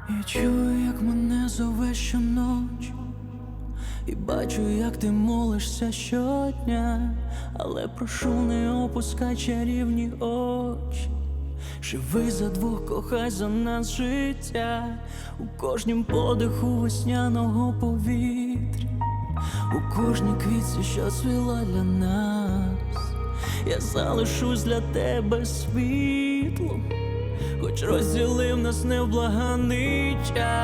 Я чую, як мене зове щоночі, і бачу, як ти молишся щодня, але прошу, не опускай чарівні очі. Живи за двох, кохай за нас життя, у кожнім подиху весняного повітря, у кожній квітці, що цвіла для нас. Я залишусь для тебе світлом, хоч розділив нас невблаганий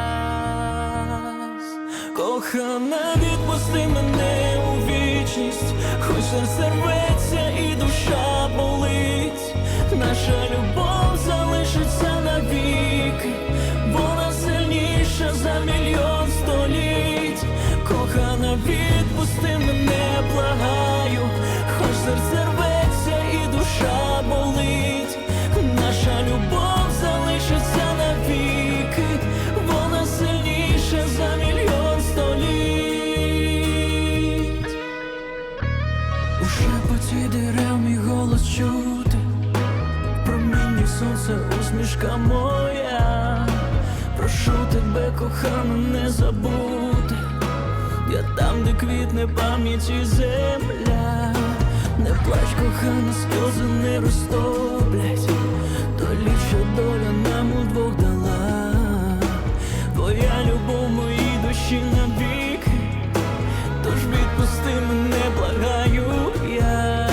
час. Кохана, відпусти мене у вічність, хоч серце рветься і душа болить. Наша любов залишиться навіки, вона сильніша за мільйон століть. Кохана, відпусти мене, благаю, хоч серце рветься і душа болить. Наша любов залишиться навіки, вона сильніша за мільйон століть. У шепоті дерев мій голос чути, в промінні сонця усмішка моя. Прошу тебе, кохана, не забути, я там, де квітне пам'ять і земля. Не плач, кохана, сльози не розтоплять долі, що доля нам удвох дала. Твоя любов моїй душі навіки, тож відпусти мене, благаю я.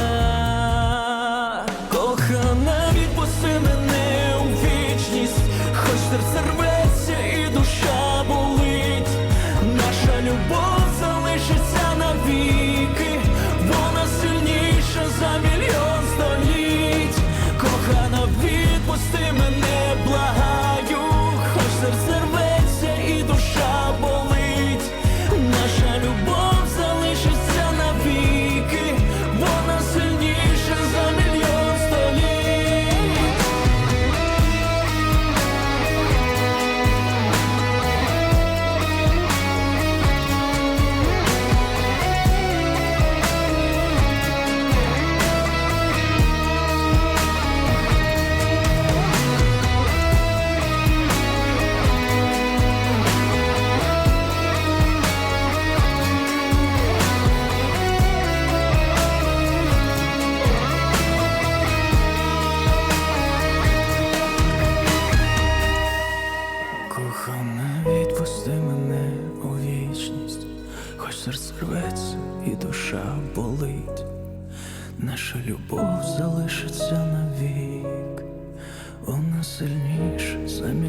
Кохана, відпусти мене у вічність, хоч серце рветься і душа болить. Наша любов залишиться навіки, вона сильніша за мільйон століть. Кохана, відпусти мене, благаю, хоч серце рветься і душа болить. Наша любов залишиться навіки, вона сильніша за мільйон століть. Кохана, відпусти мене у вічність, хоч серце рветься і душа болить. Наша любов залишиться навік, вона сильніша за